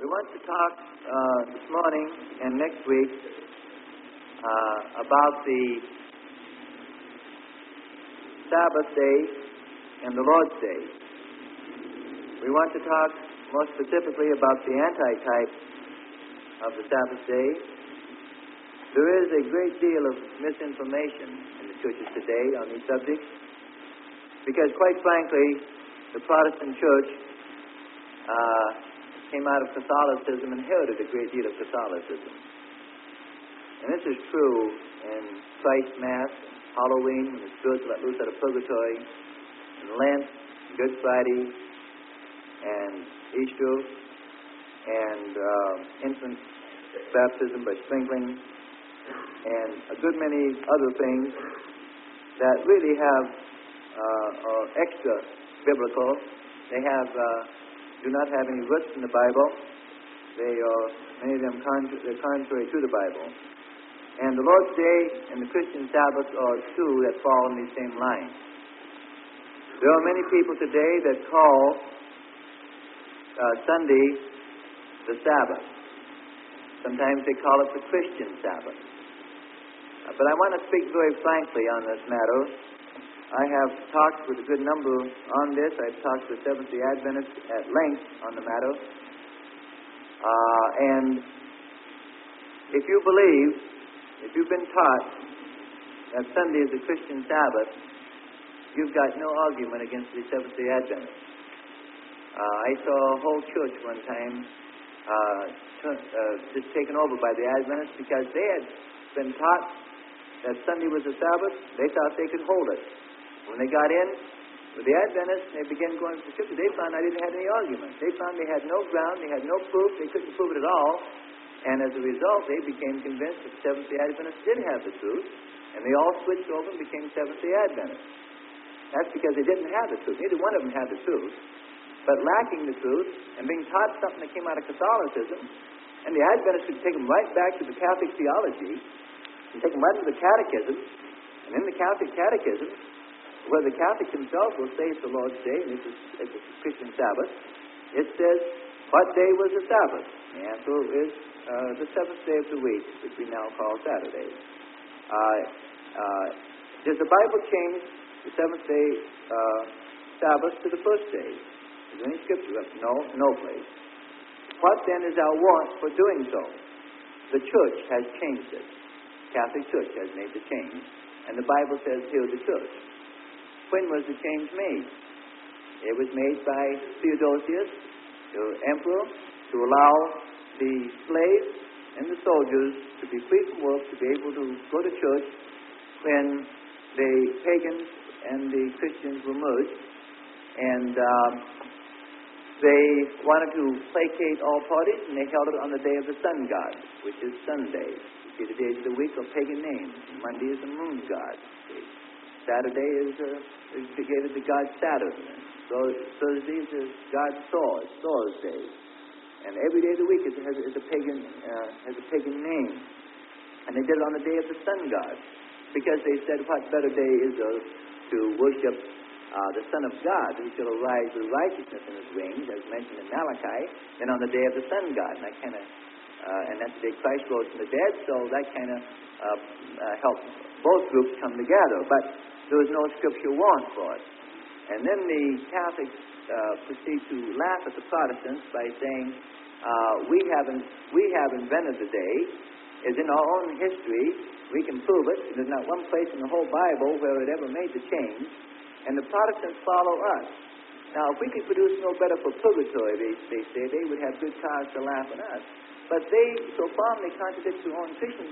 We want to talk this morning and next week about the Sabbath day and the Lord's day. We want to talk more specifically about the antitype of the Sabbath day. There is a great deal of misinformation in the churches today on these subjects because, quite frankly, the Protestant church came out of Catholicism and inherited a great deal of Catholicism. And this is true in Christ Mass, Halloween, when the spirits let loose out of purgatory, and Lent, Good Friday, and Easter, and infant baptism by sprinkling, and a good many other things that really are extra biblical. They do not have any roots in the Bible. Many of them they're contrary to the Bible. And the Lord's Day and the Christian Sabbath are two that fall in these same lines. There are many people today that call Sunday the Sabbath. Sometimes they call it the Christian Sabbath. But I want to speak very frankly on this matter. I have talked with a good number on this. I've talked with Seventh-day Adventists at length on the matter. And if you believe, if you've been taught that Sunday is the Christian Sabbath, you've got no argument against the Seventh-day Adventists. I saw a whole church one time just taken over by the Adventists because they had been taught that Sunday was the Sabbath. They thought they could hold it. When they got in with the Adventists and they began going to the Scripture, they found I didn't have any argument. They found they had no ground, they had no proof, they couldn't prove it at all. And as a result, they became convinced that the Seventh-day Adventists did have the truth, and they all switched over and became Seventh-day Adventists. That's because they didn't have the truth. Neither one of them had the truth. But lacking the truth and being taught something that came out of Catholicism, and the Adventists could take them right back to the Catholic theology and take them right to the Catechism, and in the Catholic Catechism, where the Catholics themselves will say it's the Lord's Day, and it's a Christian Sabbath, it says, what day was the Sabbath? The answer is the seventh day of the week, which we now call Saturday. Does the Bible change the seventh-day Sabbath to the first day? Is there any scripture? No place. What then is our warrant for doing so? The church has changed it. The Catholic Church has made the change, and the Bible says, here's the church. When was the change made? It was made by Theodosius, the emperor, to allow the slaves and the soldiers to be free from work, to be able to go to church when the pagans and the Christians were merged. And they wanted to placate all parties, and they held it on the day of the sun god, which is Sunday. You see, the days of the week are pagan names. Monday is the moon god. Saturday is dedicated to God Saturn. So Thursday is God Thor's day. And every day of the week has a pagan name. And they did it on the day of the sun god, because they said, what better day is there to worship the Son of God, who shall arise with righteousness in his wings, as mentioned in Malachi, than on the day of the sun god. And that kind of, and that's the day Christ rose from the dead. So that kind of helped both groups come together. But there was no scripture warrant for it. And then the Catholics proceed to laugh at the Protestants by saying, we have invented the day. It's in our own history. We can prove it. There's not one place in the whole Bible where it ever made the change. And the Protestants follow us. Now, if we could produce no better for purgatory, they say, they would have good cause to laugh at us. But they so firmly contradict their own Christian,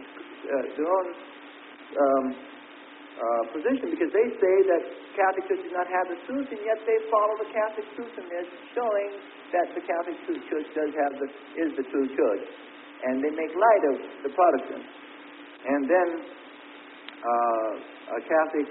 position, because they say that Catholic Church does not have the truth, and yet they follow the Catholic truth in this, showing that the Catholic Church is the true church. And they make light of the Protestants. And then a Catholic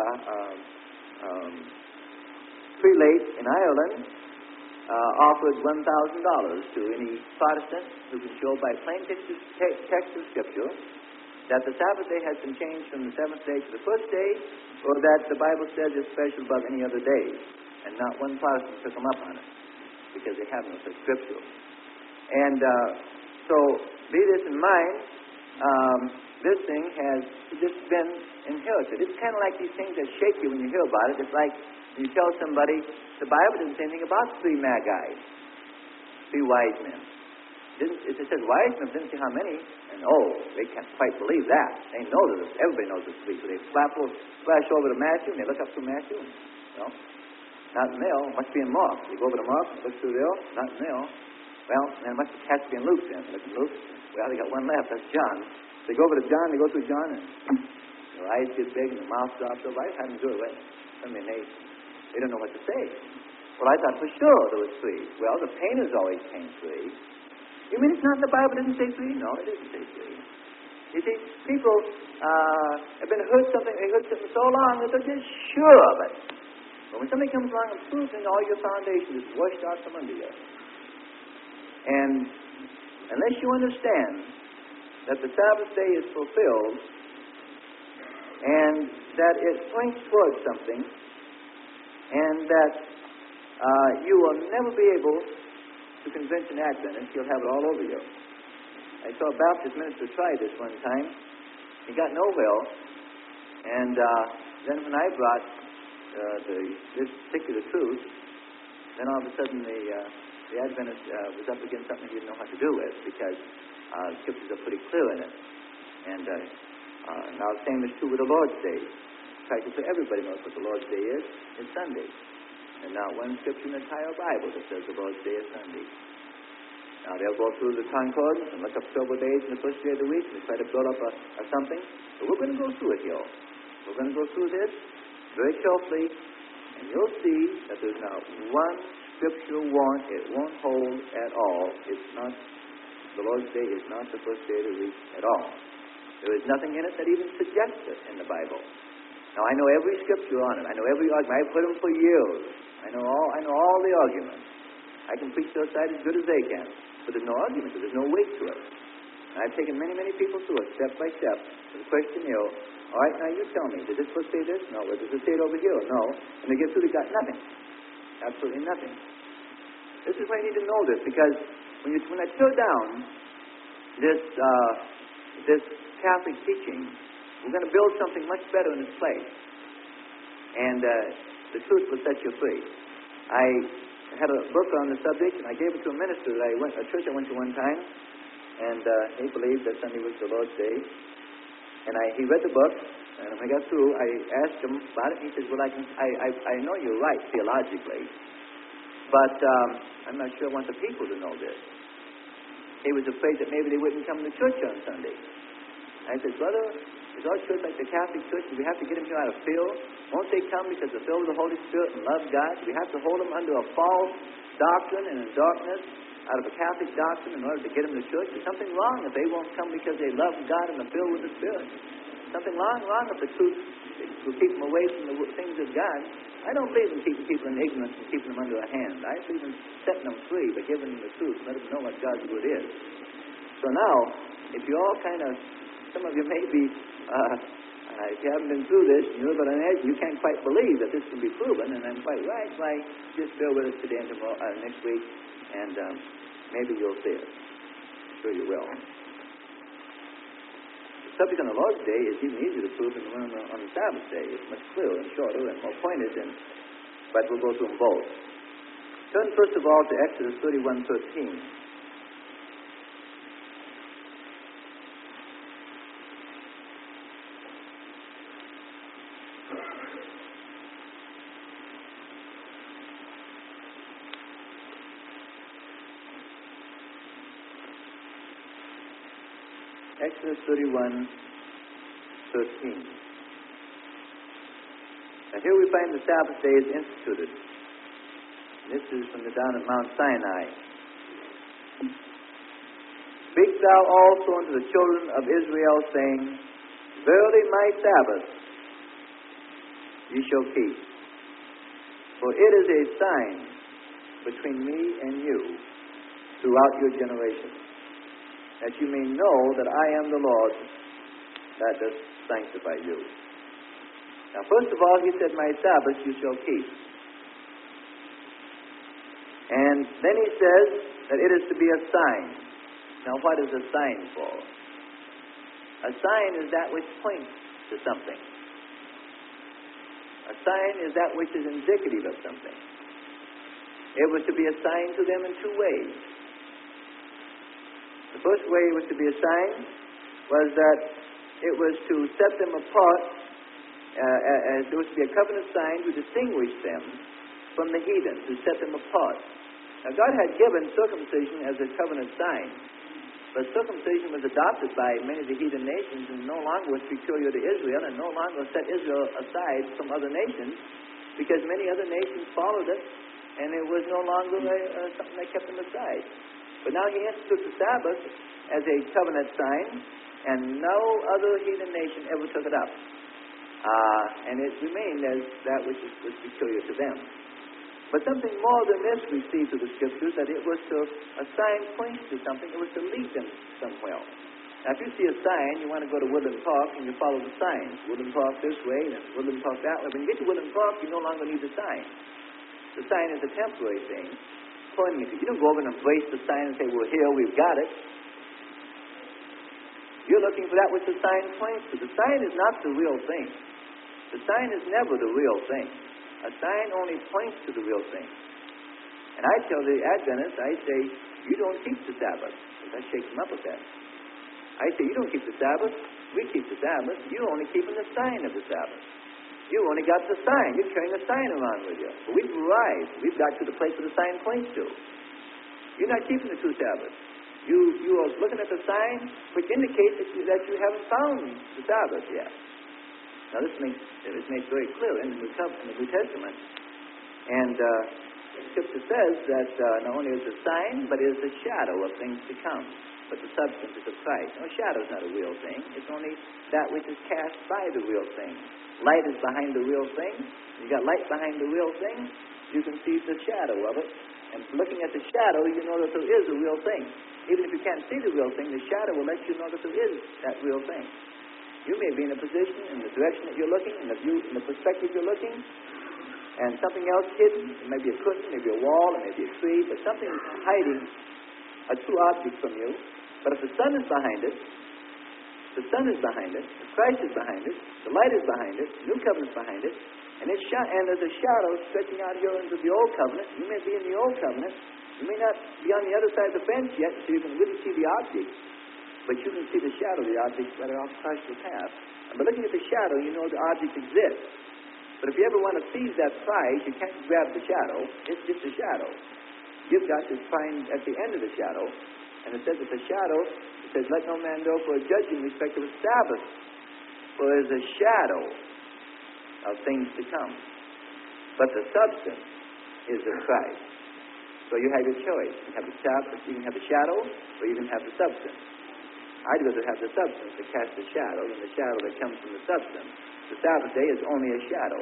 prelate in Ireland offered $1,000 to any Protestant who can show by plain text of Scripture that the Sabbath day has been changed from the seventh day to the first day, or that the Bible says it's special above any other day. And not one Protestant took them up on it, because they have no such Scripture. And so, be this in mind, this thing has just been inherited. It's kind of like these things that shake you when you hear about it. It's like when you tell somebody, the Bible doesn't say anything about three magi, three wise men. It says wise men, didn't say how many, and they can't quite believe that. They know that everybody knows it's three, so they flash over to Matthew, and they look up through Matthew, and, not in there, must be in Mark. They go over to Mark, and look through there, not in there. Well, then it must have to be in Luke then. Look at Luke. Well, they got one left, that's John. They go over to John, they go through John, and their eyes get big, and the mouth drops over. I hadn't do it right. I mean, they don't know what to say. Well, I thought for sure there was three. Well, the painters always paint three. You mean it's not in the Bible? It doesn't say three? No, it doesn't say three. You see, people have been heard something so long that they're just sure of it. But when somebody comes along and proves it, all your foundation is washed out from under you. And unless you understand that the Sabbath day is fulfilled and that it points towards something and that you will never be able to convince an Adventist, he'll have it all over you. I saw a Baptist minister try this one time. He got nowhere, and then when I brought this particular truth, then all of a sudden the Adventist was up against something he didn't know how to do with, because the scriptures are pretty clear in it. And now the same is true with the Lord's Day. Practically everybody knows what the Lord's Day is. It's Sunday. And not one scripture in the entire Bible that says the Lord's Day is Sunday. Now they'll go through the concordance and look up several days in the first day of the week and try to build up a something. But we're going to go through it here. We're going to go through this very carefully, and you'll see that there's not one scriptural warrant. It won't hold at all. It's not, the Lord's Day is not the first day of the week at all. There is nothing in it that even suggests it in the Bible. Now I know every scripture on it. I know every argument. I've heard them for years. I know all the arguments. I can preach their side as good as they can. But there's no argument. There's no weight to it. And I've taken many, many people through it, step by step, with a questionnaire. All right, now you tell me, did this book say this? No. Does it say it over here? No. And they get through, they got nothing. Absolutely nothing. This is why you need to know this, because when I tear down this Catholic teaching, we're going to build something much better in its place. And the truth will set you free. I had a book on the subject, and I gave it to a minister a church I went to one time, and he believed that Sunday was the Lord's Day. And he read the book, and when I got through, I asked him about it. He said, well, I know you're right theologically, but I'm not sure I want the people to know this. He was afraid that maybe they wouldn't come to church on Sunday. I said, brother, is our church like the Catholic Church? Do we have to get them here out of fear? Won't they come because they're filled with the Holy Spirit and love God? Do we have to hold them under a false doctrine and in darkness out of a Catholic doctrine in order to get them to church? There's something wrong if they won't come because they love God and are filled with the Spirit. Something wrong if the truth will keep them away from the things of God. I don't believe in keeping people in ignorance and keeping them under a hand. I believe in setting them free by giving them the truth, let them know what God's good is. So now, if you all some of you may be, if you haven't been through this, you're on edge, you can't quite believe that this can be proven, and I'm quite right. Why, just bear with us today and tomorrow, next week, and maybe you'll see it. I'm sure you will. The subject on the Lord's Day is even easier to prove than the one on the Sabbath day. It's much clearer and shorter and more pointed, but we'll go through them both. Turn first of all to Exodus 31:13. Exodus 31:13. Now here we find the Sabbath day is instituted. This is from down at Mount Sinai. Speak thou also unto the children of Israel, saying, Verily my Sabbath ye shall keep. For it is a sign between me and you throughout your generations, that you may know that I am the Lord that doth sanctify you. Now, first of all, he said, my Sabbath you shall keep. And then he says that it is to be a sign. Now, what is a sign for? A sign is that which points to something. A sign is that which is indicative of something. It was to be a sign to them in two ways. The first way it was to be a sign was that it was to set them apart, as it was to be a covenant sign to distinguish them from the heathen, to set them apart. Now, God had given circumcision as a covenant sign, but circumcision was adopted by many of the heathen nations and no longer was peculiar to Israel and no longer set Israel aside from other nations because many other nations followed it and it was no longer something that kept them aside. But now he instituted the Sabbath as a covenant sign and no other heathen nation ever took it up. And it remained as that which was peculiar to them. But something more than this we see through the Scriptures, that it was to, a sign points to something, it was to lead them somewhere. Now, if you see a sign, you want to go to Woodland Park, and you follow the signs. Woodland Park this way, and Woodland Park that way. When you get to Woodland Park, you no longer need the sign. The sign is a temporary thing, pointing you to. You don't go over and embrace the sign and say, well, here, we've got it. You're looking for that which the sign points to. The sign is not the real thing. The sign is never the real thing. A sign only points to the real thing. And I tell the Adventists, I say, you don't keep the Sabbath. I shake them up with that. I say, you don't keep the Sabbath. We keep the Sabbath. You're only keeping the sign of the Sabbath. You only got the sign. You're carrying the sign around with you. But we've arrived. We've got to the place where the sign points to. You're not keeping the true Sabbath. You are looking at the sign, which indicates that you haven't found the Sabbath yet. Now, this makes very clear in the New Testament. And the Scripture says that not only is it a sign, but it is a shadow of things to come. But the substance is of Christ. No, shadow is not a real thing. It's only that which is cast by the real thing. Light is behind the real thing. You got light behind the real thing, you can see the shadow of it. And looking at the shadow, you know that there is a real thing. Even if you can't see the real thing, the shadow will let you know that there is that real thing. You may be in a position, in the direction that you're looking, in the view, in the perspective you're looking, and something else hidden. It may be a cushion, maybe a wall, it may be a tree, but something hiding a true object from you. But if the sun is behind it, the sun is behind it, the Christ is behind it, the light is behind it, the new covenant is behind it, and there's a shadow stretching out here into the old covenant. You may be in the old covenant. You may not be on the other side of the fence yet, so you can really see the object. But you can see the shadow of the object right off Christ's path. And by looking at the shadow, you know the object exists. But if you ever want to seize that prize, you can't grab the shadow. It's just a shadow. You've got to find at the end of the shadow. And it says that the shadow, it says, let no man go for a judge in respect of a Sabbath. For it is a shadow of things to come. But the substance is of Christ. So you have your choice. You can have the Sabbath, you can have the shadow, or you can have the substance. I'd rather have the substance to cast the shadow than the shadow that comes from the substance. The Sabbath day is only a shadow.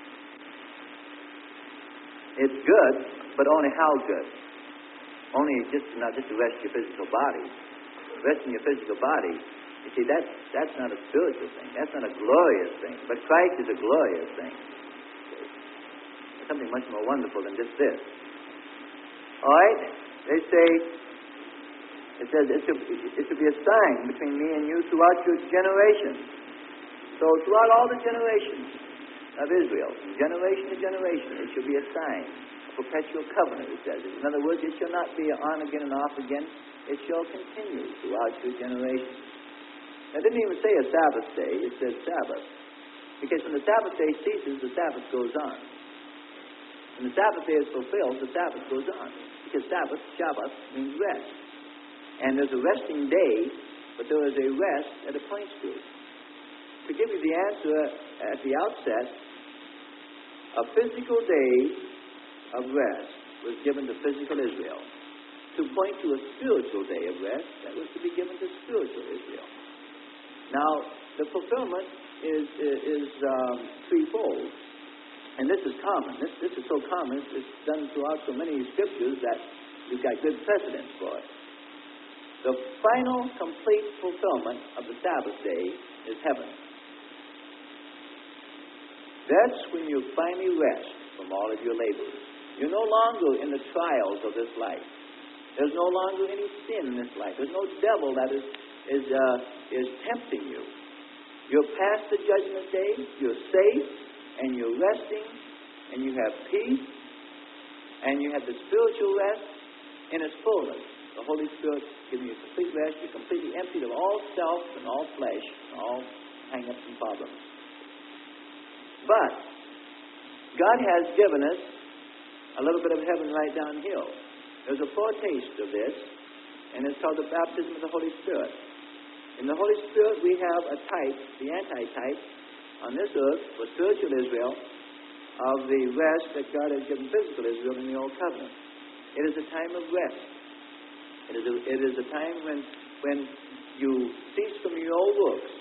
It's good, but only how good? Only not just to rest your physical body. Resting your physical body, you see, that's not a spiritual thing. That's not a glorious thing. But Christ is a glorious thing. It's something much more wonderful than just this. All right? They say, it says it should be a sign between me and you throughout your generations. So throughout all the generations of Israel, from generation to generation, it should be a sign, a perpetual covenant, it says. In other words, it shall not be on again and off again. It shall continue throughout your generations. Now, it didn't even say a Sabbath day. It says Sabbath. Because when the Sabbath day ceases, the Sabbath goes on. When the Sabbath day is fulfilled, the Sabbath goes on. Because Sabbath, Shabbat, means rest. And there's a resting day, but there is a rest that it points to. To give you the answer at the outset, a physical day of rest was given to physical Israel. To point to a spiritual day of rest that was to be given to spiritual Israel. Now, the fulfillment is threefold. And this is common. This is so common, it's done throughout so many scriptures that we've got good precedence for it. The final, complete fulfillment of the Sabbath day is heaven. That's when you finally rest from all of your labors. You're no longer in the trials of this life. There's no longer any sin in this life. There's no devil that is tempting you. You're past the judgment day. You're safe, and you're resting, and you have peace, and you have the spiritual rest in its fullness. The Holy Spirit giving you complete rest. You're completely emptied of all self and all flesh and all hang-ups and problems. But God has given us a little bit of heaven right down here. There's a foretaste of this, and it's called the baptism of the Holy Spirit. In the Holy Spirit, we have a type, the anti-type, on this earth for spiritual Israel of the rest that God has given physical Israel in the Old Covenant. It is a time of rest. It is a time when you cease from your old works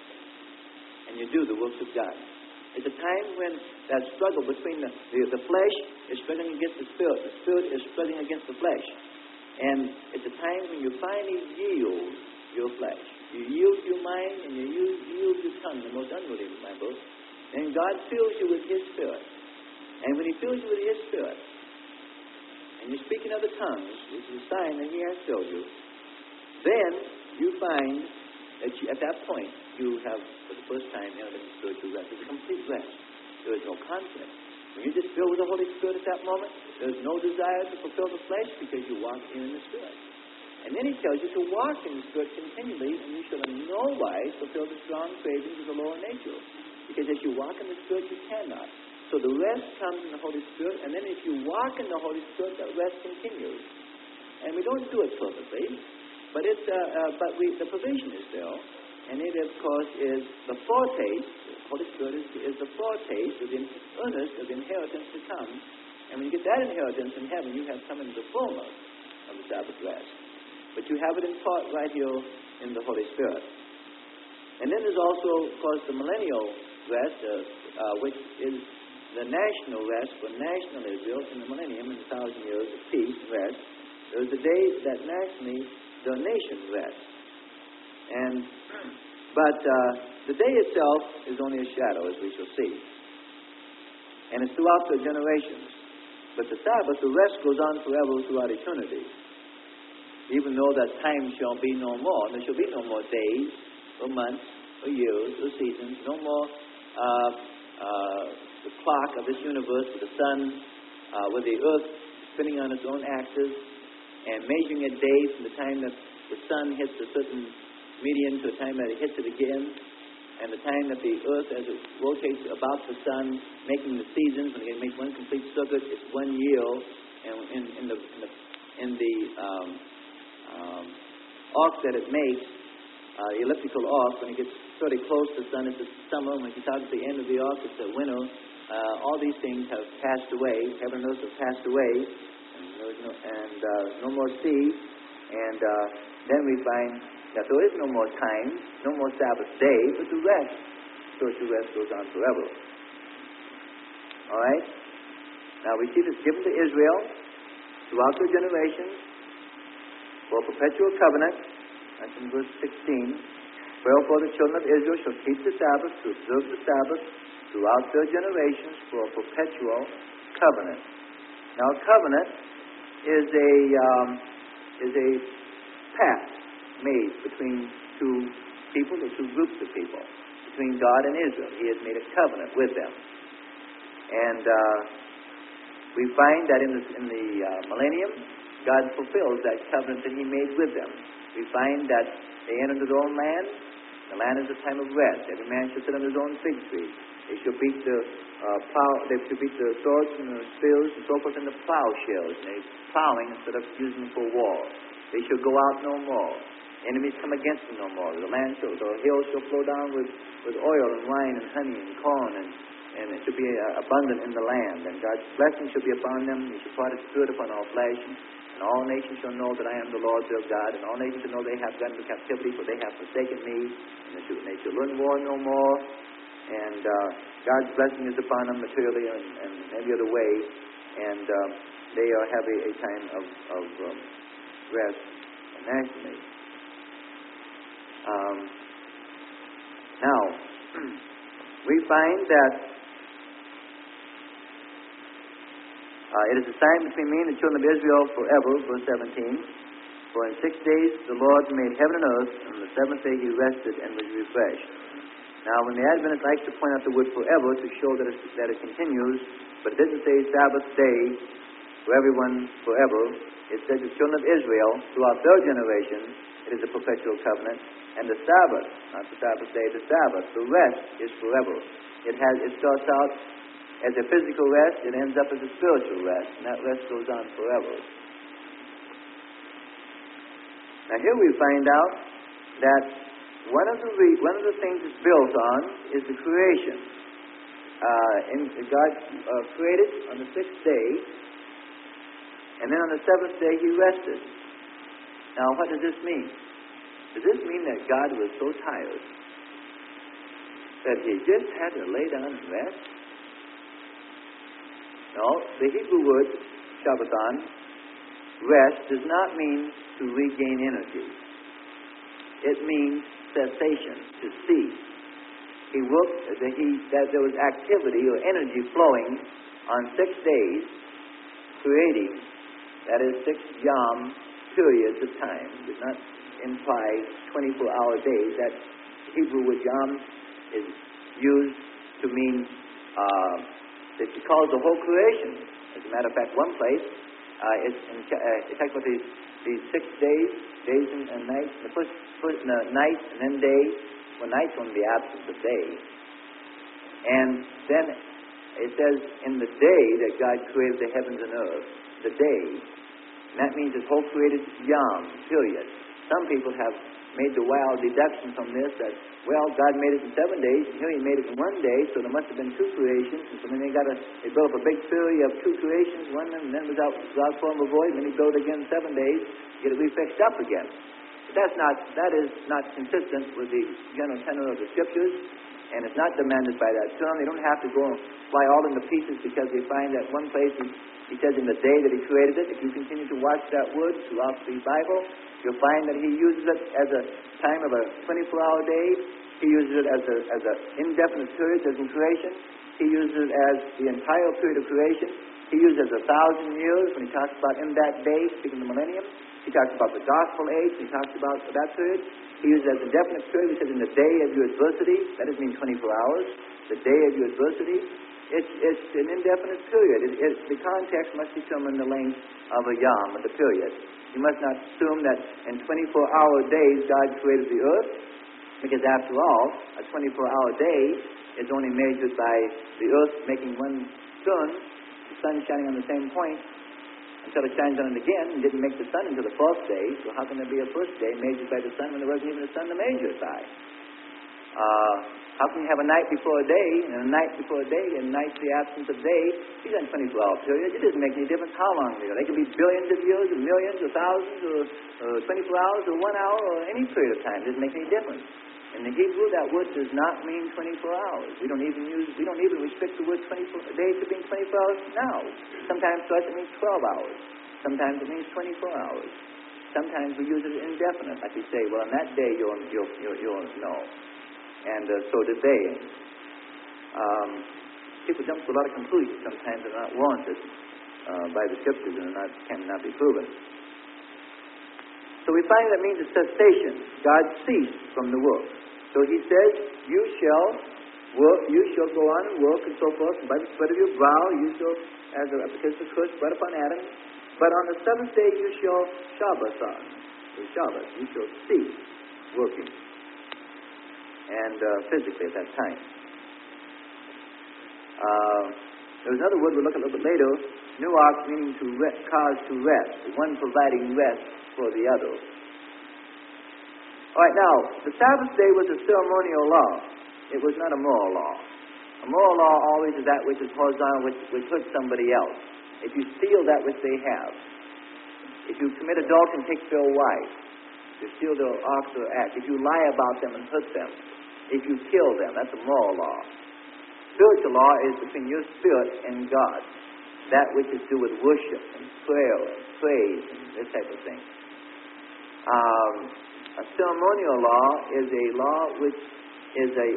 and you do the works of God. It's a time when that struggle between the flesh is struggling against the spirit is struggling against the flesh. And it's a time when you finally yield your flesh. You yield your mind and you yield your tongue, the most unruly of my book. And God fills you with His Spirit. And when He fills you with His Spirit, and you speak in other tongues, which is a sign that He has filled you, then you find that at that point, you have, for the first time, entered into spiritual rest. It's a complete rest. There is no conflict. When you just filled with the Holy Spirit at that moment, there's no desire to fulfill the flesh because you walk in the Spirit. And then He tells you to walk in the Spirit continually, and you shall in no wise fulfill the strong cravings of the lower nature. Because as you walk in the Spirit, you cannot. So the rest comes in the Holy Spirit, and then if you walk in the Holy Spirit, that rest continues. And we don't do it perfectly, but the provision is there. And it, of course, is the foretaste. The Holy Spirit is the foretaste of the earnest of the inheritance to come. And when you get that inheritance in heaven, you have come into the fullness of the Sabbath rest. But you have it in part right here in the Holy Spirit. And then there's also, of course, the millennial rest, which is the national rest for national Israel in the millennium, in 1,000 years of peace and rest. There's the day that nationally the nation rests. But the day itself is only a shadow, as we shall see. And it's throughout the generations. But the Sabbath, the rest goes on forever throughout eternity. Even though that time shall be no more. There shall be no more days, or months, or years, or seasons. No more the clock of this universe with the sun, with the earth spinning on its own axis, and measuring a day from the time that the sun hits a certain median to the time that it hits it again, and the time that the earth, as it rotates about the sun, making the seasons. When it makes one complete circuit, it's 1 year. And in the arc that it makes, the elliptical arc, when it gets fairly close to the sun, it's summer. When it gets out at the end of the arc, it's the winter. All these things have passed away. Heaven and earth have passed away, and no more sea. And then we find that there is no more time, no more Sabbath day, but the rest, spiritual rest, goes on forever. All right? Now we see this given to Israel throughout their generations for a perpetual covenant. That's in verse 16. Wherefore the children of Israel shall keep the Sabbath, to observe the Sabbath throughout their generations for a perpetual covenant. Now a covenant is a pact made between two people or two groups of people, between God and Israel. He has made a covenant with them. And we find that in the millennium, God fulfills that covenant that He made with them. We find that they enter into their own land. The land is a time of rest. Every man shall sit on his own fig tree. They shall beat the they shall beat the swords and the spears and so forth in the plowshares. And they're plowing instead of using them for war. They shall go out no more. Enemies come against them no more. The hills shall flow down with oil and wine and honey and corn, and it shall be abundant in the land. And God's blessing shall be upon them. He shall pour His Spirit upon all flesh. And all nations shall know that I am the Lord their God. And all nations shall know they have gone into captivity, for they have forsaken me. And they shall learn war no more. And God's blessing is upon them materially and every other way. And they are having a time of rest nationally. Now, we find that It is a sign between me and the children of Israel forever, verse 17. For in 6 days the Lord made heaven and earth, and on the seventh day he rested and was refreshed. Now, when the Adventists like to point out the word forever to show that it continues, but it doesn't say Sabbath day for everyone forever. It says the children of Israel, throughout their generation, it is a perpetual covenant. And the Sabbath, not the Sabbath day, the Sabbath, the rest is forever. It starts out as a physical rest, it ends up as a spiritual rest, and that rest goes on forever. Now here we find out that one of the things it's built on is the creation. God created on the sixth day, and then on the seventh day he rested. Now what does this mean? Does this mean that God was so tired that he just had to lay down and rest? No, the Hebrew word, Shabbaton, rest, does not mean to regain energy. It means cessation, to cease. That there was activity or energy flowing on 6 days, creating, that is 6 yom periods of time. It does not imply 24-hour days. That Hebrew word yom is used to mean that it calls the whole creation. As a matter of fact, one place, it talks about these 6 days and nights. The first night and then day. Well, night's only the absence of day. And then it says in the day that God created the heavens and earth. The day. And that means his whole created yom, period. Some people have made the wild deduction from this that, well, God made it in 7 days, and here he made it in 1 day, so there must have been 2 creations, and so then they built up a big theory of 2 creations, one and then without form or void, and then he built it again in 7 days, get it refixed up again. But that is not consistent with the general tenor of the Scriptures, and it's not demanded by that term. They don't have to go and fly all into pieces because they find that one place he says in the day that he created it. If you continue to watch that word throughout the Bible, you'll find that he uses it as a time of a 24-hour day. He uses it as an indefinite period as in creation. He uses it as the entire period of creation. He uses it as 1,000 years when he talks about in that day, speaking of the millennium. He talks about the gospel age. He talks about that period. He uses it as a definite period. He says in the day of your adversity. That doesn't mean 24 hours. The day of your adversity. It's an indefinite period. The context must determine the length of a yom, of the period. You must not assume that in 24-hour days God created the earth, because after all, a 24-hour day is only measured by the earth making one turn, the sun shining on the same point, until it shines on it again, and didn't make the sun until the 4th day. So how can there be a first day measured by the sun when there wasn't even a sun to measure it by? How can you have a night before a day, and a night before a day, and night's the absence of day? These aren't 24-hour periods. It doesn't make any difference how long they are. They can be billions of years, or millions, or thousands, or 24 hours, or 1 hour, or any period of time. It doesn't make any difference. In the Hebrew, that word does not mean 24 hours. We don't even restrict the word 24 days to being 24 hours now. Sometimes to us it means 12 hours. Sometimes it means 24 hours. Sometimes we use it indefinite, like we say, well, on that day you'll know. And so did they. People jump to a lot of conclusions sometimes that are not warranted by the Scriptures and cannot be proven. So we find that means a cessation. God ceased from the work. So he says, you shall work, you shall go on and work and so forth, and by the sweat of your brow you shall, because the curse spread upon Adam, but on the 7th day you shall Shabbaton, the Shabbat, you shall cease working. And physically at that time. There's another word we'll look at a little bit later, nuach, meaning to cause to rest, one providing rest for the other. All right, now, the Sabbath day was a ceremonial law. It was not a moral law. A moral law always is that which is horizontal, which hurts somebody else. If you steal that which they have, if you commit adultery and take their wife, if you steal their ox or ass, if you lie about them and hurt them, if you kill them, that's a moral law. Spiritual law is between your spirit and God. That which is to do with worship and prayer and praise and this type of thing. A ceremonial law is a law which is a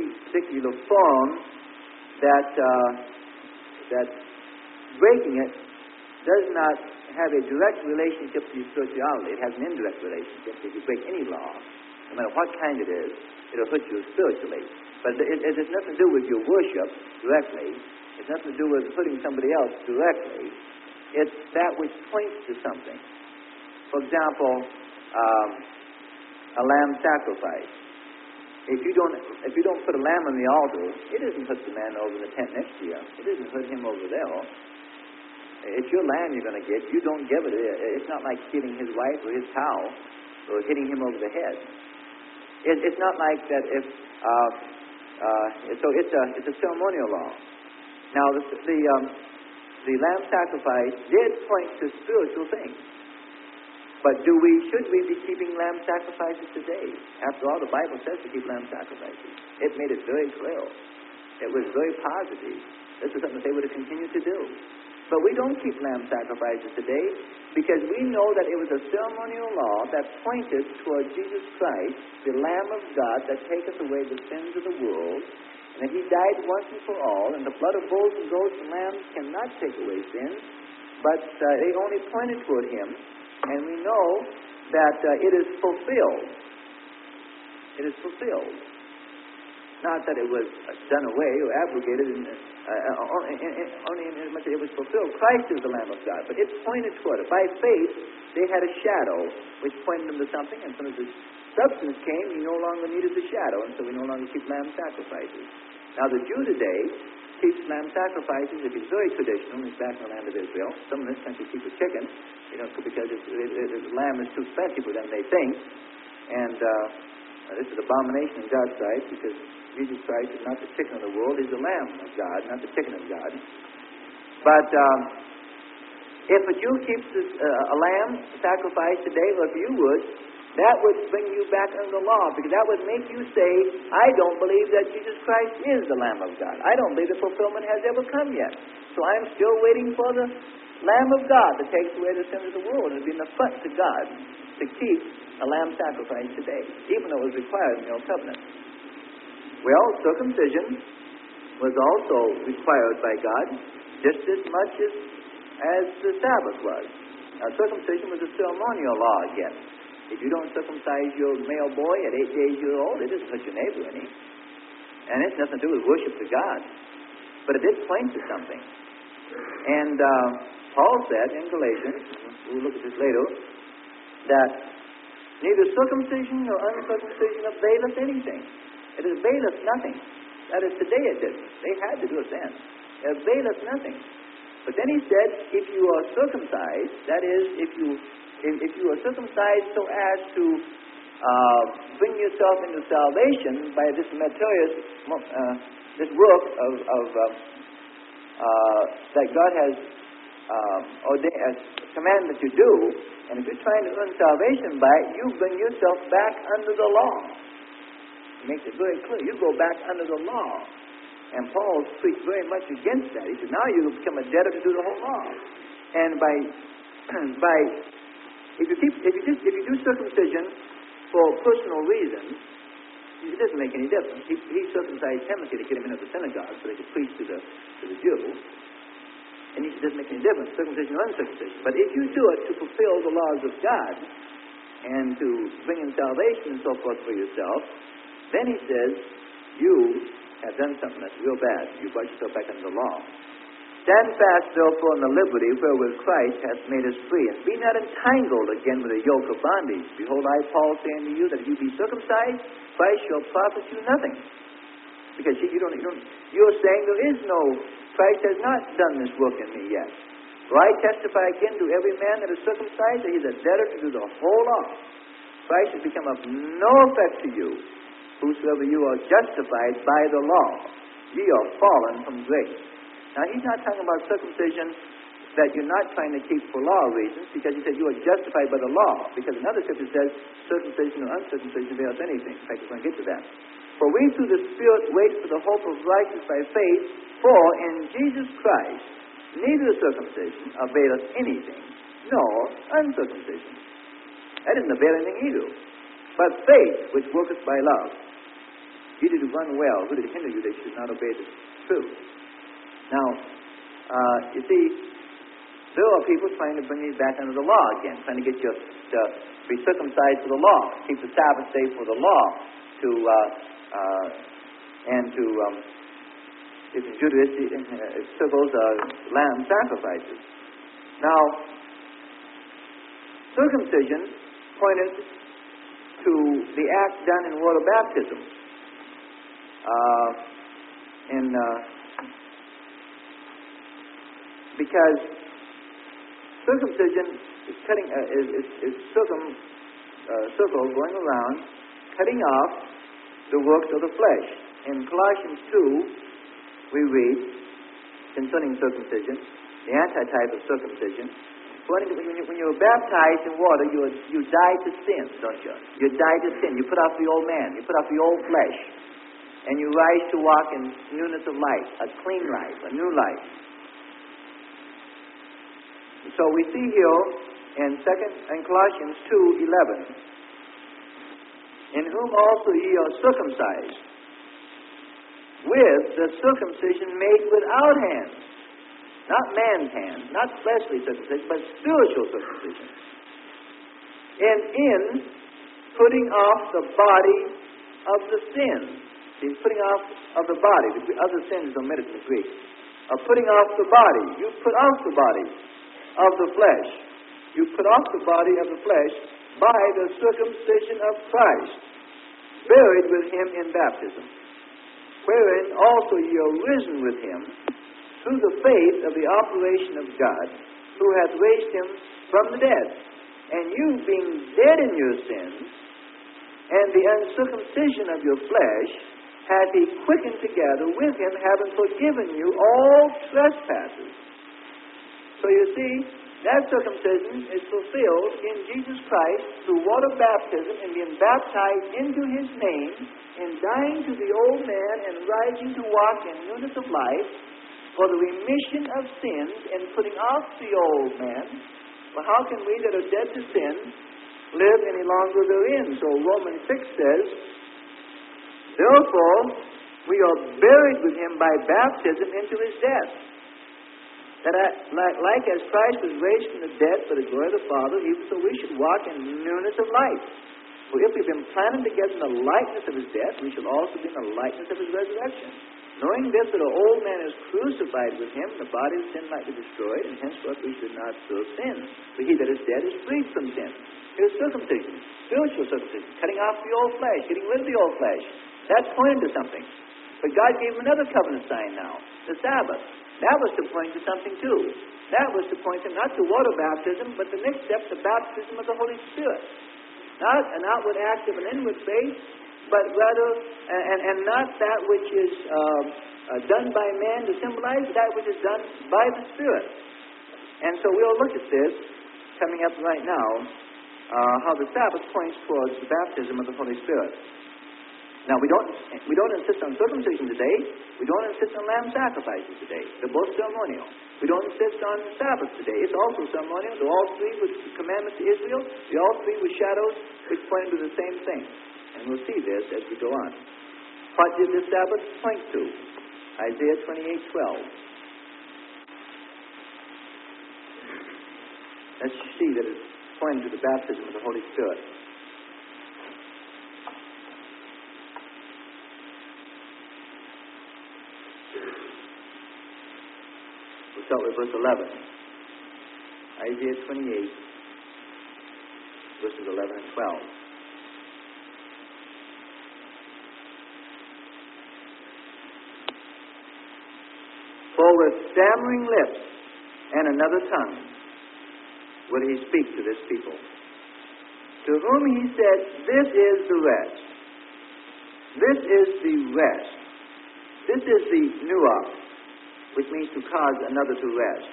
particular form that breaking it does not have a direct relationship to your spirituality. It has an indirect relationship. If you break any law, no matter what kind it is, it'll hurt you spiritually. But it has nothing to do with your worship directly. It's nothing to do with hurting somebody else directly. It's that which points to something. For example, a lamb sacrifice. If you don't put a lamb on the altar, it doesn't hurt the man over in the tent next to you. It doesn't hurt him over there. It's your lamb you're going to get. You don't give it. It's not like hitting his wife or his cow or hitting him over the head. It's not like that. So it's a ceremonial law. Now the lamb sacrifice did point to spiritual things. But should we be keeping lamb sacrifices today? After all, the Bible says to keep lamb sacrifices. It made it very clear. It was very positive. This is something that they would have continued to do. But we don't keep lamb sacrifices today because we know that it was a ceremonial law that pointed toward Jesus Christ, the Lamb of God that taketh away the sins of the world, and that he died once and for all, and the blood of bulls and goats and lambs cannot take away sins, but they only pointed toward him. And we know that it is fulfilled. It is fulfilled. Not that it was done away or abrogated, only in as much as it was fulfilled. Christ is the Lamb of God, but it pointed toward it. By faith, they had a shadow which pointed them to something, and when the substance came, you no longer needed the shadow, and so we no longer keep lamb sacrifices. Now, the Jew today keeps lamb sacrifices if he's very traditional, he's back in the land of Israel. Some in this country keep a chicken, because the lamb is too expensive for them, they think. And this is abomination in God's sight, because Jesus Christ is not the chicken of the world, he's the Lamb of God, not the chicken of God. But if a Jew keeps a lamb sacrifice today, or if you would, that would bring you back under the law, because that would make you say, I don't believe that Jesus Christ is the Lamb of God. I don't believe the fulfillment has ever come yet. So I'm still waiting for the Lamb of God that takes away the sins of the world. It would be an affront to God to keep a lamb sacrifice today, even though it was required in the Old Covenant. Well, circumcision was also required by God just as much as the Sabbath was. Now, circumcision was a ceremonial law again. If you don't circumcise your male boy at 8 days old, it doesn't hurt your neighbor any. And it's nothing to do with worship to God. But it did point to something. And Paul said in Galatians, we'll look at this later, that neither circumcision nor uncircumcision availeth anything. It availeth nothing. That is, today it didn't. They had to do it then. It availeth nothing. But then he said, if you are circumcised, that is, if you are circumcised so as to bring yourself into salvation by this meritorious, this work that God has commanded that you do, and if you're trying to earn salvation by it, you bring yourself back under the law. He makes it very clear. You go back under the law. And Paul preached very much against that. He said, now you become a debtor to do the whole law. And if you do circumcision for personal reasons, it doesn't make any difference. He circumcised Timothy to get him into the synagogue so they could preach to the Jew. And it doesn't make any difference, circumcision or uncircumcision. But if you do it to fulfill the laws of God and to bring in salvation and so forth for yourself, then he says, you have done something that's real bad. You brought yourself back under the law. Stand fast, therefore, in the liberty wherewith Christ hath made us free, and be not entangled again with a yoke of bondage. Behold, I, Paul, say unto you that if you be circumcised, Christ shall profit you nothing. Because you're saying there is no, Christ has not done this work in me yet. For I testify again to every man that is circumcised that he is a debtor to do the whole law. Christ has become of no effect to you, whosoever you are justified by the law. Ye are fallen from grace. Now, he's not talking about circumcision that you're not trying to keep for law reasons, because he said you are justified by the law. Because another scripture says circumcision or uncircumcision avails anything. In fact, we're going to get to that. For we through the Spirit wait for the hope of righteousness by faith, for in Jesus Christ neither circumcision availeth anything, nor uncircumcision. That doesn't avail anything either. But faith which worketh by love. You did run well. Who did hinder you that you should not obey the truth? Now, you see, There are people trying to bring you back under the law again, trying to get you to be circumcised for the law, keep the Sabbath day for the law, if in Judaism it circles lamb sacrifices. Now, circumcision pointed to the act done in water baptism. Because circumcision is cutting circle going around, cutting off the works of the flesh. In Colossians 2, we read concerning circumcision, the antitype of circumcision. When you're baptized in water, you die to sin, don't you? You die to sin. You put off the old man. You put off the old flesh. And you rise to walk in newness of life, a clean life, a new life. So we see here in Colossians 2:11, in whom also ye are circumcised, with the circumcision made without hands, not man's hands, not fleshly circumcision, but spiritual circumcision, and in putting off the body of the sin. See, putting off of the body, the other sin is omitted in the Greek. Putting off the body, you put off the body of the flesh. You put off the body of the flesh by the circumcision of Christ, buried with him in baptism, wherein also ye are risen with him through the faith of the operation of God, who hath raised him from the dead. And you, being dead in your sins, and the uncircumcision of your flesh, hath he quickened together with him, having forgiven you all trespasses. So you see, that circumcision is fulfilled in Jesus Christ through water baptism and being baptized into his name, and dying to the old man and rising to walk in newness of life for the remission of sins and putting off the old man. Well, how can we that are dead to sin live any longer therein? So Romans 6 says, therefore, we are buried with him by baptism into his death. That like as Christ was raised from the dead for the glory of the Father, even so we should walk in newness of life. For if we've been planted together in the likeness of his death, we shall also be in the likeness of his resurrection. Knowing this, that our old man is crucified with him, the body of sin might be destroyed, and henceforth we should not serve sin. For he that is dead is freed from sin. Here's circumcision, spiritual circumcision, cutting off the old flesh, getting rid of the old flesh. That's pointing to something. But God gave him another covenant sign now, the Sabbath. That was to point to something too. That was to point to not to water baptism, but the next step, the baptism of the Holy Spirit. Not an outward act of an inward faith, but rather, and not that which is done by man to symbolize, that which is done by the Spirit. And so we'll look at this coming up right now, how the Sabbath points towards the baptism of the Holy Spirit. Now, we don't insist on circumcision today. We don't insist on lamb sacrifices today. They're both ceremonial. We don't insist on Sabbath today. It's also ceremonial. They're all three with commandments to Israel. They're all three with shadows which point to the same thing. And we'll see this as we go on. What did the Sabbath point to? Isaiah 28:12. Let's see that it's pointing to the baptism of the Holy Spirit. We'll start with verse 11. Isaiah 28, verses 11 and 12. For with stammering lips and another tongue will he speak to this people, to whom he said, this is the rest. This is the rest. This is the nuach, which means to cause another to rest.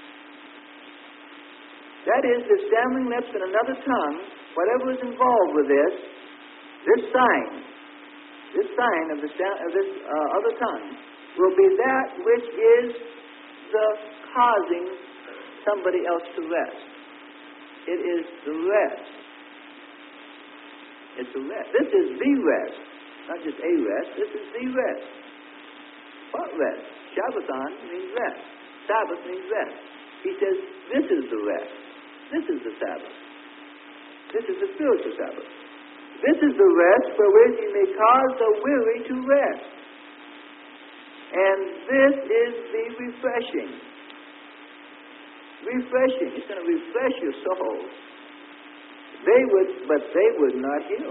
That is, the stammering lips and another tongue, whatever is involved with this sign of this other tongue, will be that which is the causing somebody else to rest. It is the rest. It's the rest. This is the rest. Not just a rest. This is the rest. What rest? Shabbaton means rest. Sabbath means rest. He says, this is the rest. This is the Sabbath. This is the spiritual Sabbath. This is the rest wherewith you may cause the weary to rest. And this is the refreshing. Refreshing. It's going to refresh your soul. But they would not heal.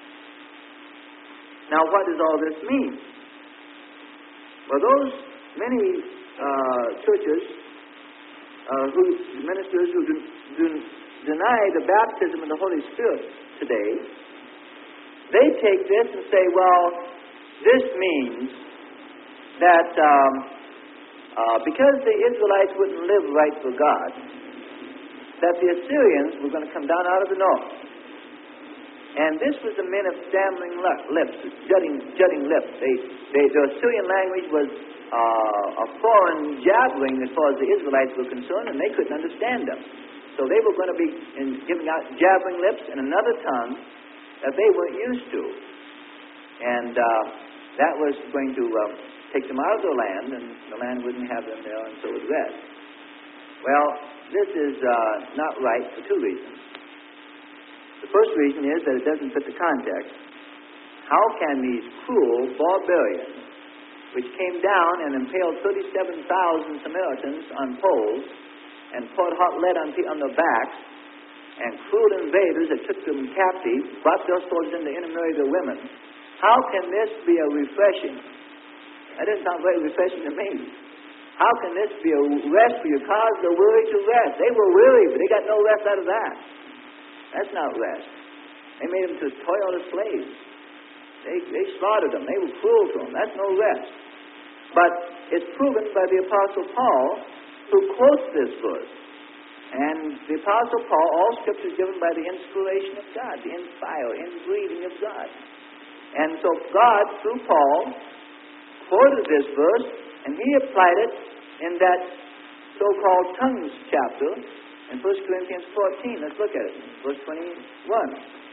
Now, what does all this mean? Well, those many churches, ministers who deny the baptism of the Holy Spirit today, they take this and say, well, this means that because the Israelites wouldn't live right for God, that the Assyrians were going to come down out of the north. And this was the men of stammering lips, jutting lips. The Assyrian language was a foreign jabbering as far as the Israelites were concerned, and they couldn't understand them. So they were going to be giving out jabbering lips in another tongue that they weren't used to. And that was going to take them out of their land, and the land wouldn't have them there, and so would rest. Well, this is not right for two reasons. The first reason is that it doesn't fit the context. How can these cruel barbarians, which came down and impaled 37,000 Samaritans on poles and poured hot lead on their backs, and cruel invaders that took them captive, brought their soldiers in to intermarry their women, how can this be a refreshing? That doesn't sound very refreshing to me. How can this be a rest for you? Cause the weary to rest. They were weary, but they got no rest out of that. That's not rest. They made them to toil as slaves. They slaughtered them. They were cruel to them. That's no rest. But it's proven by the Apostle Paul, who quotes this verse. And the Apostle Paul, all Scripture is given by the inspiration of God, the inbreathing of God. And so God, through Paul, quoted this verse, and he applied it in that so-called tongues chapter in 1 Corinthians 14. Let's look at it. Verse 21.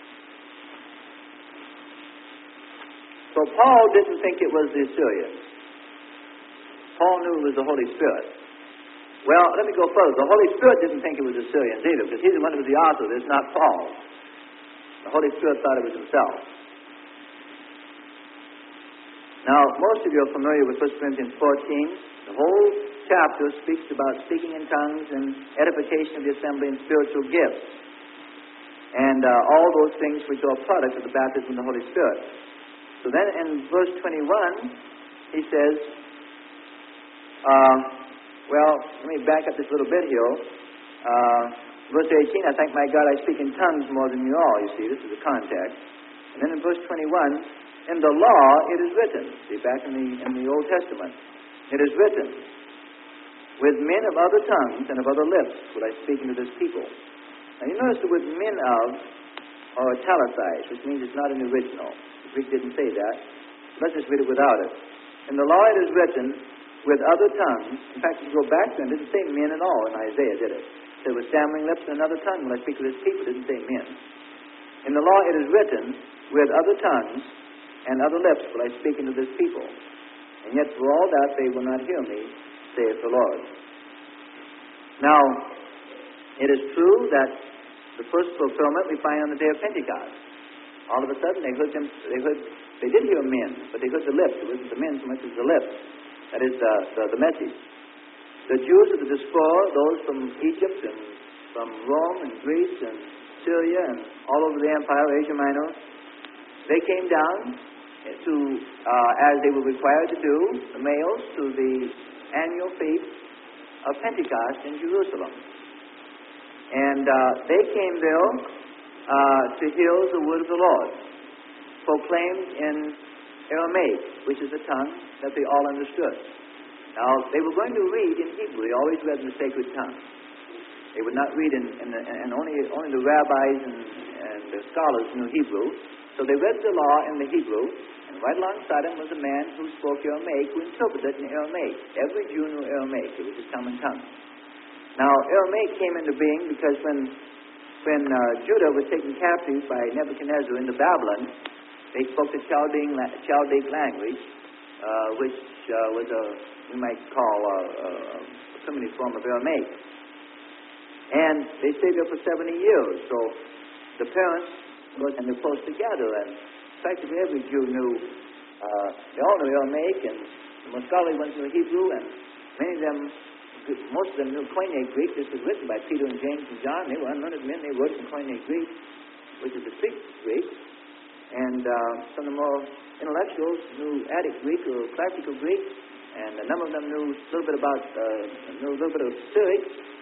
So Paul didn't think it was the Assyrians. Paul knew it was the Holy Spirit. Well, let me go further. The Holy Spirit didn't think it was the Assyrians either, because he's the one who was the author of this, not Paul. The Holy Spirit thought it was himself. Now, most of you are familiar with 1 Corinthians 14. The whole chapter speaks about speaking in tongues and edification of the assembly and spiritual gifts, and all those things which are a product of the baptism of the Holy Spirit. So then in verse 21, he says, well, let me back up this little bit here. Verse 18, I thank my God I speak in tongues more than you all. You see, this is the context. And then in verse 21, in the law it is written, see, back in the Old Testament, it is written, with men of other tongues and of other lips will I speak unto this people. Now you notice the word men of are italicized, which means it's not in the original. The Greek didn't say that. Let's just read it without it. In the law it is written, with other tongues. In fact, if you go back then, it didn't say men at all in Isaiah, did it? It said with stammering lips and another tongue will I speak to this people. It didn't say men. In the law it is written, with other tongues and other lips will I speak unto this people. And yet for all that they will not hear me, saith the Lord. Now, it is true that the first fulfillment we find on the day of Pentecost. All of a sudden they did hear men, but they heard the lips. It wasn't the men so much as the lips. That is the message. The Jews of the diaspora, those from Egypt and from Rome and Greece and Syria and all over the empire, Asia Minor, they came down to, as they were required to do, the males, to the annual feast of Pentecost in Jerusalem. And they came there to hear the word of the Lord, proclaimed in Aramaic, which is a tongue that they all understood. Now, they were going to read in Hebrew. They always read in the sacred tongue. They would not read and only the rabbis and the scholars knew Hebrew. So they read the law in the Hebrew, and right alongside him was a man who spoke Aramaic, who interpreted it in Aramaic. Every Jew knew Aramaic. It was his common tongue. Now, Aramaic came into being because when Judah was taken captive by Nebuchadnezzar into Babylon, they spoke the Chaldaic language, which was we might call a primitive form of Aramaic. And they stayed there for 70 years. So the parents and they're close together. And practically every Jew knew, they all knew Aramaic, and the most scholarly ones knew Hebrew, and many of them, most of them knew Koine Greek. This was written by Peter and James and John. They were unlearned men. They wrote in Koine Greek, which is the thick Greek. And some of the more intellectuals knew Attic Greek or classical Greek, and a number of them knew a little bit of Syriac,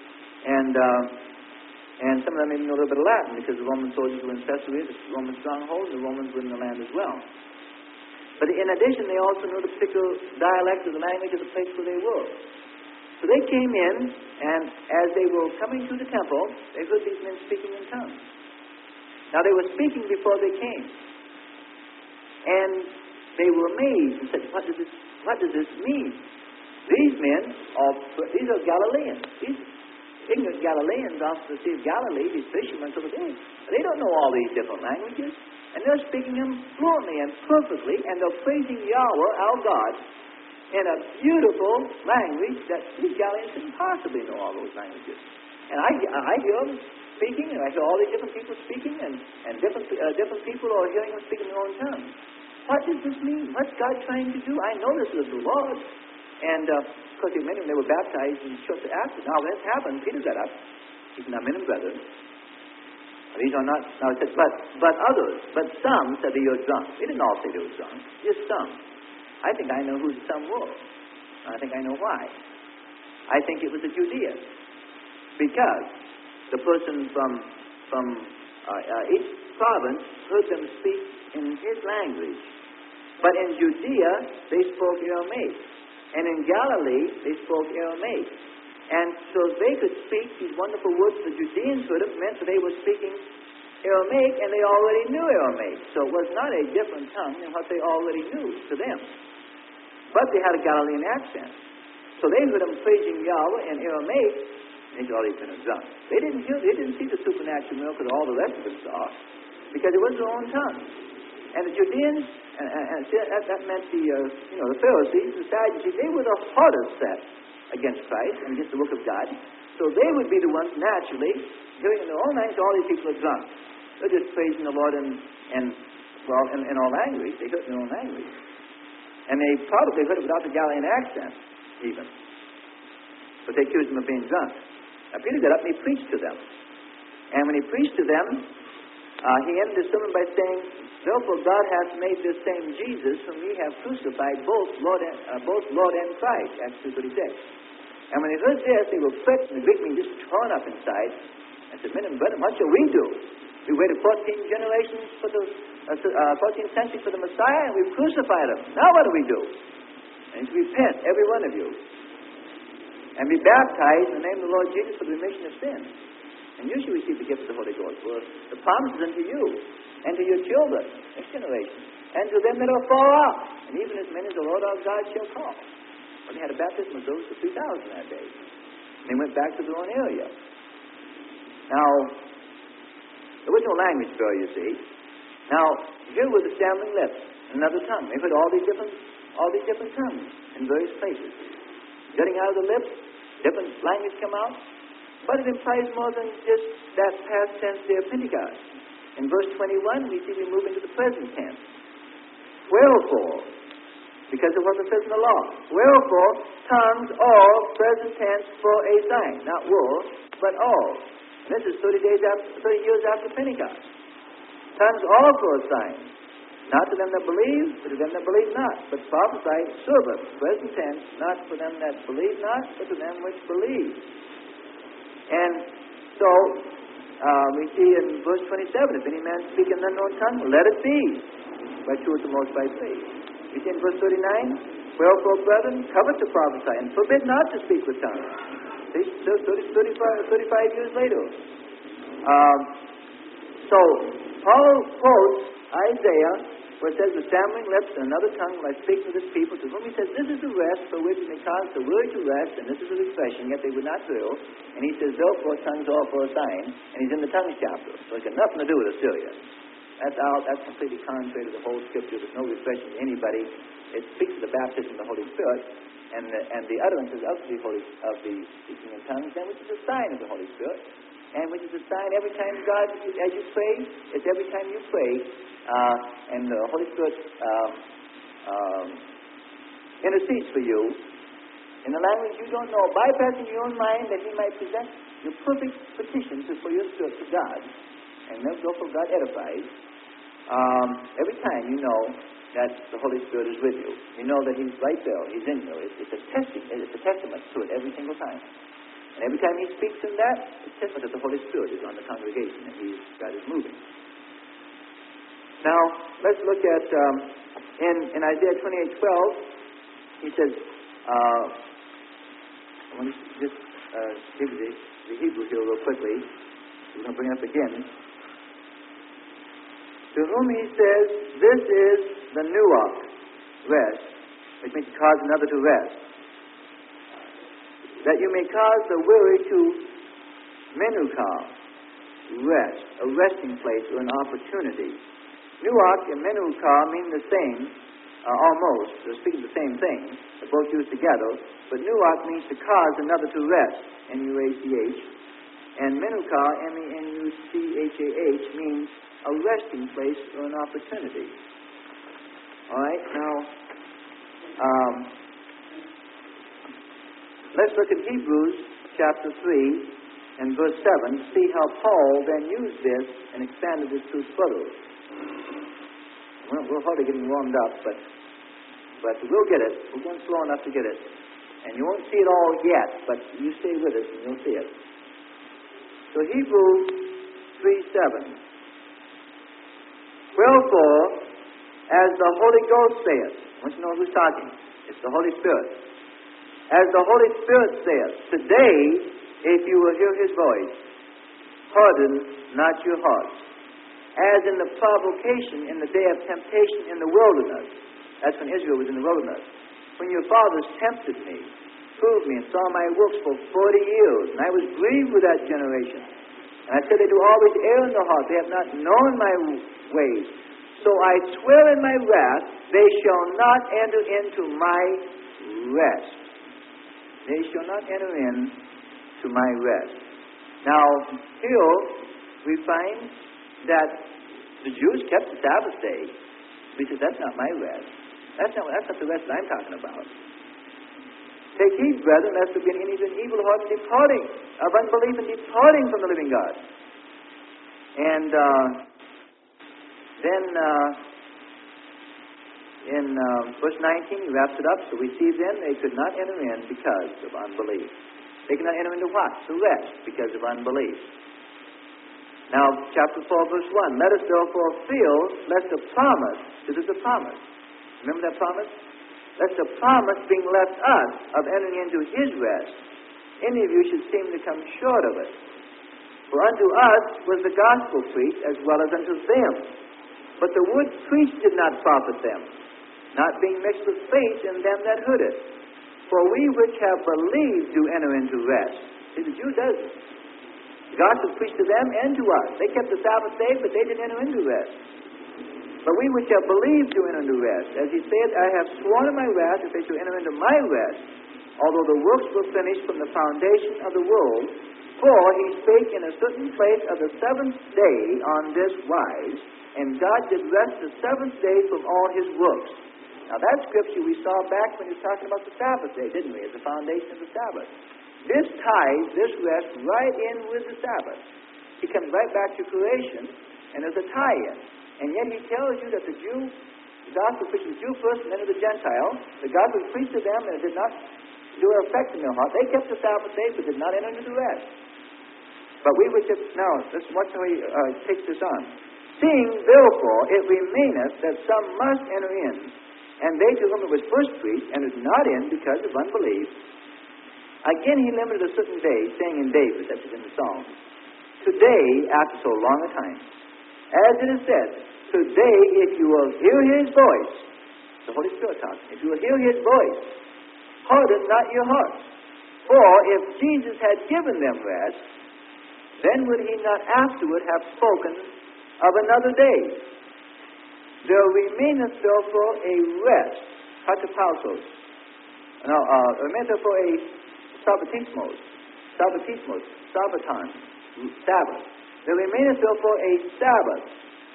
and some of them even knew a little bit of Latin, because the Roman soldiers were in Caesarea, the Roman stronghold, and the Romans were in the land as well. But in addition, they also knew the particular dialect of the language of the place where they were. So they came in, and as they were coming through the temple, they heard these men speaking in tongues. Now, they were speaking before they came. And they were amazed and said, what does this mean? These men these are Galileans. These ignorant Galileans off the Sea of Galilee, these fishermen, they don't know all these different languages. And they're speaking them fluently and perfectly, and they're praising Yahweh, our God, in a beautiful language that these Galileans couldn't possibly know all those languages. And I hear them speaking, and I hear all these different people speaking, and different people are hearing them speaking their own tongue. What does this mean? What's God trying to do? I know this is the Lord. And, of course, many of them, they were baptized in shortly after. Now, when this happened, Peter got up. He said, now, men and brethren, these are not, now it says, but others, but some said that you're drunk. They didn't all say they were drunk, just some. I think I know who the some were. I think I know why. I think it was the Judeans. Because the person from each province heard them speak in his language. But in Judea, they spoke Aramaic. And in Galilee, they spoke Aramaic. And so they could speak these wonderful words the Judeans heard. It meant that they were speaking Aramaic, and they already knew Aramaic. So it was not a different tongue than what they already knew to them. But they had a Galilean accent. So they heard them praising Yahweh in Aramaic, and they already been drunk. They didn't see the supernatural miracle that all the rest of them saw, because it was their own tongue. And the Judeans, and that meant the Pharisees, the Sadducees, they were the hardest set against Christ and against the work of God. So they would be the ones naturally hearing in their own language all these people are drunk. They're just praising the Lord in all language. They heard in their own language. And they probably heard it without the Galilean accent, even. But they accused them of being drunk. Now Peter got up and he preached to them. And when he preached to them, he ended his sermon by saying, therefore God hath made this same Jesus, whom ye have crucified, both Lord and Christ. Acts 2:36. And when they heard this, they were pricked, and the Greek means just torn up inside. And said, men and brethren, what shall we do? We waited 14 generations for 14th century for the Messiah, and we've crucified him. Now what do we do? And to repent, every one of you, and be baptized in the name of the Lord Jesus for the remission of sins. And you shall receive the gift of the Holy Ghost. Well, the promise is unto you, and to your children, next generation, and to them that are far off, and even as many as the Lord our God shall call. Well, they had a baptism of those for 3,000 that day. And they went back to their own area. Now, there was no language barrier, you see. Now, here were the stammering lips, another tongue. They heard all these different tongues in various places. Getting out of the lips, different language come out. But it implies more than just that past tense there of Pentecost. In verse 21, we see we move into the present tense. Wherefore, because of what it says in the law, wherefore, tongues all present tense for a sign. Not were, but all. And this is 30 years after Pentecost. Tongues all for a sign. Not to them that believe, but to them that believe not. But prophesy, servant, present tense, not for them that believe not, but to them which believe. And so, we see in verse 27, if any man speak in an unknown tongue, let it be, by two or the most by three. We see in verse 39, wherefore, brethren, covet to prophesy, and forbid not to speak with tongues. See, 35 years later. So, Paul quotes Isaiah, where it says, with stammering lips and another tongue will I speak to this people, to whom he says, this is the rest for which it may cause the word to rest, and this is the refreshing, yet they would not thrill. And he says, therefore, tongues all for a sign, and he's in the tongues chapter. So it's got nothing to do with Assyria. That's completely contrary to the whole Scripture. There's no refreshing to anybody. It speaks of the baptism of the Holy Spirit. and the utterances of the speaking in tongues, then which is a sign of the Holy Spirit, and which is a sign every time God, as you pray, it's every time you pray, and the Holy Spirit intercedes for you in a language you don't know, bypassing your own mind, that He might present your perfect petitions for your spirit to God, and therefore God edifies. Every time you know that the Holy Spirit is with you, you know that He's right there, He's in you. It's a testament to it every single time. And every time He speaks in that, it's a testament that the Holy Spirit is on the congregation and God is moving. Now, let's look at in Isaiah 28:12. He says, let me just give you the Hebrew here real quickly. We're going to bring it up again. To whom He says, this is the nuach, rest, which means to cause another to rest, that you may cause the weary to menukah, rest, a resting place or an opportunity. Nuach and menukah mean the same, almost. They're speaking the same thing. They're both used together. But nuach means to cause another to rest, N-U-A-C-H. And menukah, M-E-N-U-C-H-A-H, means a resting place or an opportunity. All right, now, let's look at Hebrews chapter 3 and verse 7 to see how Paul then used this and expanded this truth further. We're hardly getting warmed up, but we'll get it. We're going slow enough to get it. And you won't see it all yet, but you stay with us and you'll see it. So Hebrews 3:7. Wherefore, as the Holy Ghost saith, I want you to know who's talking. It's the Holy Spirit. As the Holy Spirit saith, today, if you will hear His voice, harden not your hearts. As in the provocation in the day of temptation in the wilderness. That's when Israel was in the wilderness. When your fathers tempted me, proved me, and saw my works for 40 years, and I was grieved with that generation. And I said, they do always err in the heart. They have not known my ways. So I swear in my wrath, they shall not enter into my rest. They shall not enter into my rest. Now, here we find that the Jews kept the Sabbath day. We said, that's not my rest. That's not the rest that I'm talking about. Take heed, brethren, lest there be in an evil heart and departing, of unbelief and departing from the living God. And then in verse 19, he wraps it up. So we see then they could not enter in because of unbelief. They could not enter into what? The rest, because of unbelief. Now, chapter 4, verse 1. Let us therefore feel, lest the promise, this is the promise. Remember that promise? Lest the promise being left us of entering into His rest, any of you should seem to come short of it. For unto us was the gospel preached as well as unto them. But the word preached did not profit them, not being mixed with faith in them that heard it. For we which have believed do enter into rest. See, the Jew doesn't. The gospel preached to them and to us. They kept the Sabbath day, but they didn't enter into rest. But we which have believed do enter into rest. As He said, I have sworn in my wrath that they shall enter into my rest, although the works were finished from the foundation of the world. For He spake in a certain place of the seventh day on this wise, and God did rest the seventh day from all His works. Now that scripture we saw back when He was talking about the Sabbath day, didn't we? As the foundation of the Sabbath. This ties this rest right in with the Sabbath. He comes right back to creation, and there's a tie-in. And yet He tells you that the gospel preached to the Jew first and then to the Gentile. The gospel preached to them, and it did not do an effect in their heart. They kept the Sabbath day, but did not enter into the rest. But we which have, now, watch how He takes this on. Seeing, therefore, it remaineth that some must enter in, and they to whom it was first preached entered not in because of unbelief. Again He limited a certain day, saying in David, that is in the Psalms, today, after so long a time, as it is said, today, if you will hear His voice, the Holy Spirit talking, if you will hear His voice, harden not your hearts. For if Jesus had given them rest, then would He not afterward have spoken of another day? There remaineth therefore a rest, katapausos, No, remaineth for a Sabbatismos, Sabbaton, Sabbath. There remaineth therefore a Sabbath.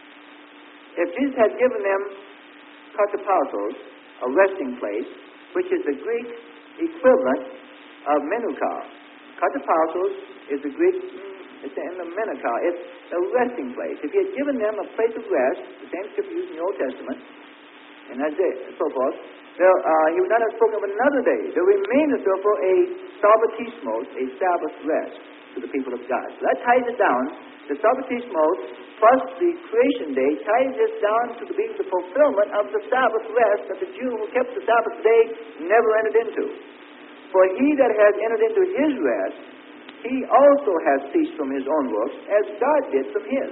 If Jesus had given them katapausos, a resting place, which is the Greek equivalent of menukah. Katapausos is the Greek, it's in the menukah. It's a resting place. If he had given them a place of rest, the same scripture used in the Old Testament, and Isaiah and so forth, he would not have spoken of another day. There remaineth therefore a Sabbatismos, a Sabbath rest to the people of God. So that ties it down. The Sabbatismos plus the creation day ties this down to being the fulfillment of the Sabbath rest that the Jew who kept the Sabbath day never entered into. For he that has entered into his rest, he also has ceased from his own works, as God did from his.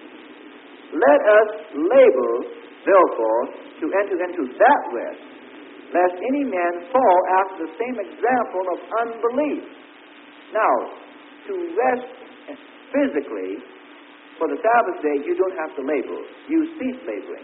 Let us labor, therefore, to enter into that rest, lest any man fall after the same example of unbelief. Now, to rest physically, for the Sabbath day, you don't have to labor. You cease laboring.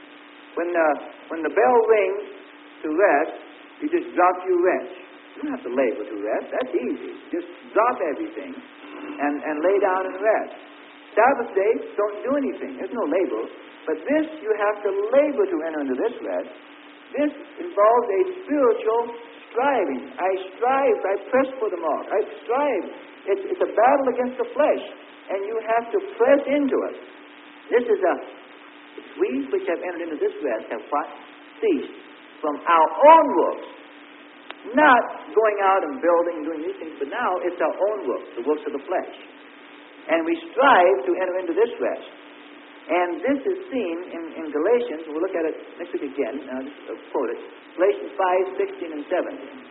When the bell rings to rest, you just drop your wrench. You don't have to labor to rest. That's easy. Just drop everything and lay down and rest. Sabbath day, don't do anything. There's no labor. But this, you have to labor to enter into this rest. This involves a spiritual striving. I strive, I press for the mark. I strive. It's a battle against the flesh, and you have to press into it. This is we which have entered into this rest have what? Ceased from our own works. Not going out and building and doing these things, but now it's our own works, the works of the flesh. And we strive to enter into this rest. And this is seen in Galatians. We'll look at it next week again. Just quote it. Galatians 5:16 and 17.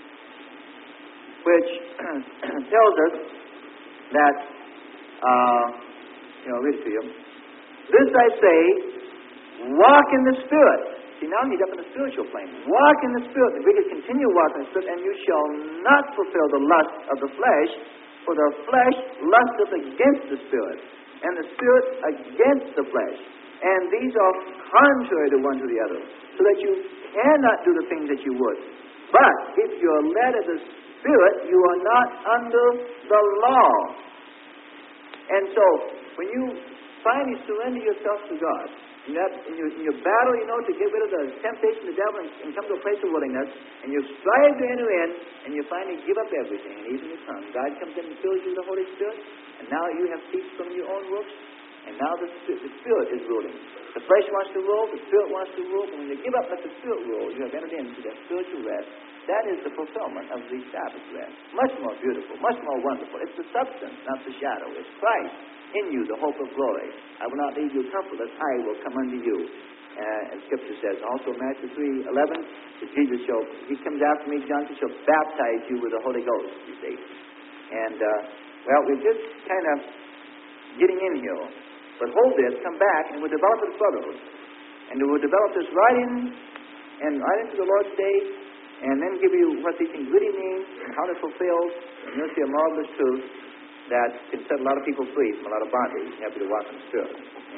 Which tells us that, read it to you. This I say, walk in the Spirit. See, now he's up in the spiritual plane. Walk in the Spirit. The Greek is continue walking in the Spirit, and you shall not fulfill the lust of the flesh, for the flesh lusteth against the Spirit, and the Spirit against the flesh. And these are contrary the one to the other, so that you cannot do the things that you would. But if you are led of the Spirit, you are not under the law. And so, when you finally surrender yourself to God, in your battle, to get rid of the temptation of the devil and come to a place of willingness, and you strive to enter in, and you finally give up everything, and even your tongue, God comes in and fills you with the Holy Spirit, and now you have ceased from your own works, and now the Spirit is ruling. The flesh wants to rule, the Spirit wants to rule, and when you give up, let the Spirit rule, you have entered into that spiritual rest. That is the fulfillment of the Sabbath rest. Much more beautiful, much more wonderful. It's the substance, not the shadow. It's Christ in you, the hope of glory. I will not leave you comfortless. I will come unto you. As Scripture says. Also, Matthew 3:11, Jesus he comes after me, John shall baptize you with the Holy Ghost, you see. And, we're just kind of getting in here. But hold this, come back, and we'll develop it further. And we'll develop this right into the Lord's day, and then give you what these things really mean, and how they're fulfilled, and you'll see a marvelous truth that can set a lot of people free from a lot of bondage. You have to walk in the Spirit.